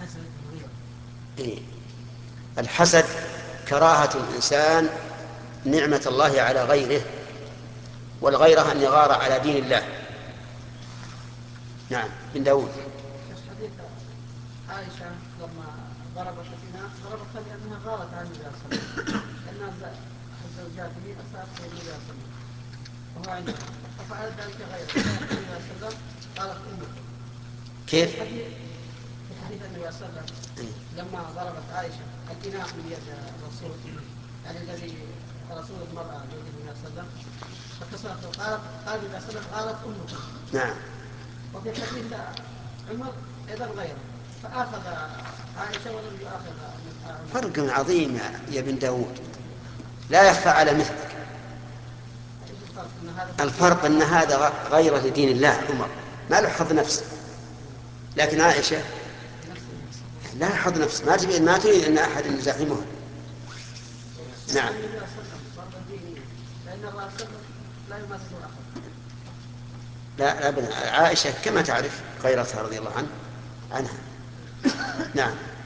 إيه؟ الحسد كراهة الإنسان نعمة الله على غيره، والغيرة أن يغار على دين الله. نعم. بن داود. حديث عائشة لما ضربت الإناء ضربتها لأنها غارت عن النبي صلى الله عليه وسلم، لأن زوجاته أساءت النبي صلى الله عليه وسلم وهو عندها، ففعلت ذلك غيره النبي صلى الله عليه وسلم قالت أمك. كيف؟ في حديث النبي صلى الله عليه وسلم لما ضربت عائشة الإناء من يد الرسول، يعني الذي رسول المرأة زوج النبي صلى الله عليه وسلم، فكسرته قال النبي صلى الله عليه وسلم قالت أمك. نعم. وفي حديث عمر أيضا غيره، فآخذ عائشة ولم يؤاخذ عمر. فرق عظيم يا بن داود، لا يخفى على مثلك. الفرق أن هذا غير لدين الله، عمر ما له حظ نفس، لكن عائشة لا حظ نفس، ما تريد أن أحد يزاحمها. نعم. لا أبدا، عائشة كما تعرف غيرتها رضي الله عنها. نعم.